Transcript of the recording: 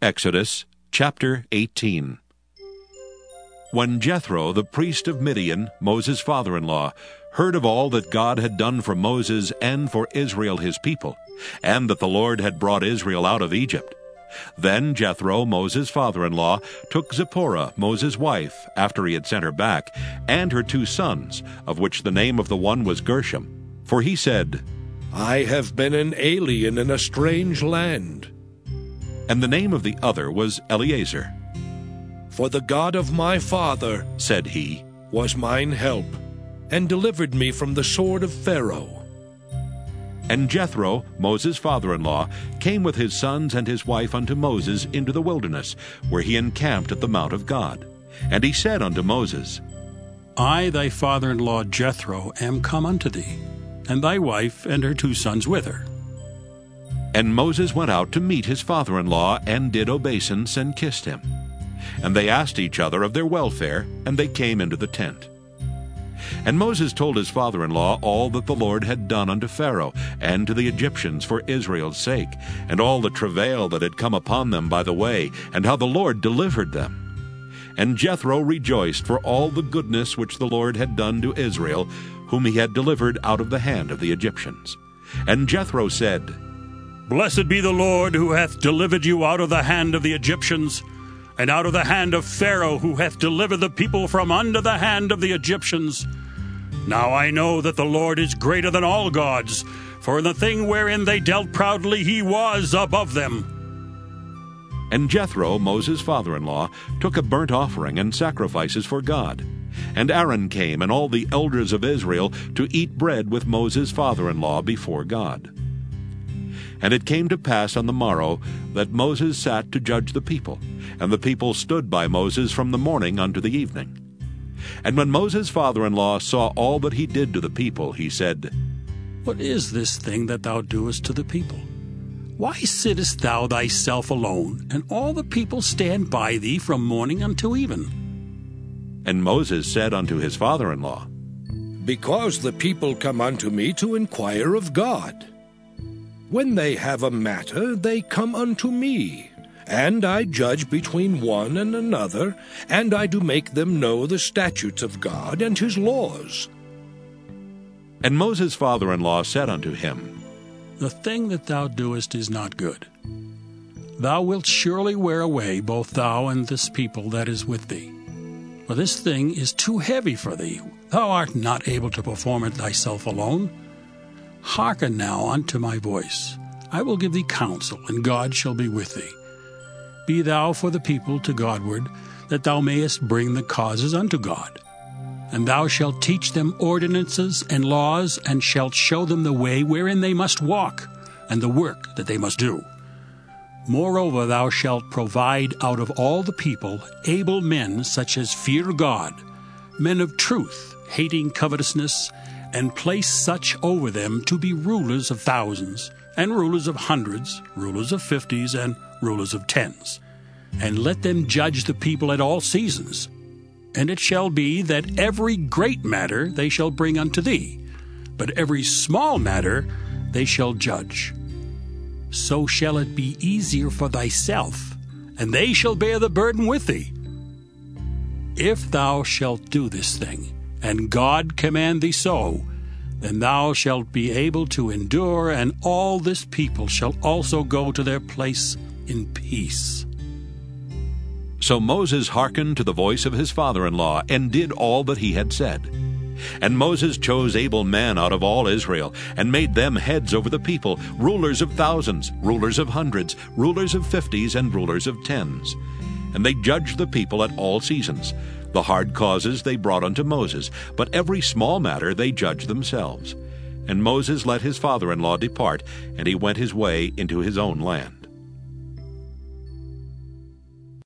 Exodus chapter 18. When Jethro, the priest of Midian, Moses' father-in-law, heard of all that God had done for Moses and for Israel his people, and that the Lord had brought Israel out of Egypt, then Jethro, Moses' father-in-law, took Zipporah, Moses' wife, after he had sent her back, and her 2 sons, of which the name of the one was Gershom. For he said, I have been an alien in a strange land. And the name of the other was Eleazar. For the God of my father, said he, was mine help, and delivered me from the sword of Pharaoh. And Jethro, Moses' father-in-law, came with his sons and his wife unto Moses into the wilderness, where he encamped at the mount of God. And he said unto Moses, I, thy father-in-law Jethro, am come unto thee, and thy wife and her 2 sons with her. And Moses went out to meet his father-in-law, and did obeisance, and kissed him. And they asked each other of their welfare, and they came into the tent. And Moses told his father-in-law all that the Lord had done unto Pharaoh, and to the Egyptians for Israel's sake, and all the travail that had come upon them by the way, and how the Lord delivered them. And Jethro rejoiced for all the goodness which the Lord had done to Israel, whom he had delivered out of the hand of the Egyptians. And Jethro said, Blessed be the Lord, who hath delivered you out of the hand of the Egyptians, and out of the hand of Pharaoh, who hath delivered the people from under the hand of the Egyptians. Now I know that the Lord is greater than all gods, for in the thing wherein they dealt proudly he was above them. And Jethro, Moses' father-in-law, took a burnt offering and sacrifices for God. And Aaron came, and all the elders of Israel, to eat bread with Moses' father-in-law before God. And it came to pass on the morrow that Moses sat to judge the people, and the people stood by Moses from the morning unto the evening. And when Moses' father-in-law saw all that he did to the people, he said, What is this thing that thou doest to the people? Why sittest thou thyself alone, and all the people stand by thee from morning until even? And Moses said unto his father-in-law, Because the people come unto me to inquire of God. When they have a matter, they come unto me, and I judge between one and another, and I do make them know the statutes of God and his laws. And Moses' father-in-law said unto him, The thing that thou doest is not good. Thou wilt surely wear away both thou and this people that is with thee. For this thing is too heavy for thee. Thou art not able to perform it thyself alone. Hearken now unto my voice. I will give thee counsel, and God shall be with thee. Be thou for the people to Godward, that thou mayest bring the causes unto God. And thou shalt teach them ordinances and laws, and shalt show them the way wherein they must walk, and the work that they must do. Moreover, thou shalt provide out of all the people able men such as fear God, men of truth, hating covetousness, and place such over them to be rulers of thousands, and rulers of hundreds, rulers of 50s, and rulers of 10s. And let them judge the people at all seasons. And it shall be that every great matter they shall bring unto thee, but every small matter they shall judge. So shall it be easier for thyself, and they shall bear the burden with thee. If thou shalt do this thing, and God command thee so, then thou shalt be able to endure, and all this people shall also go to their place in peace. So Moses hearkened to the voice of his father-in-law, and did all that he had said. And Moses chose able men out of all Israel, and made them heads over the people, rulers of thousands, rulers of hundreds, rulers of 50s, and rulers of 10s. And they judged the people at all seasons. The hard causes they brought unto Moses, but every small matter they judged themselves. And Moses let his father-in-law depart, and he went his way into his own land.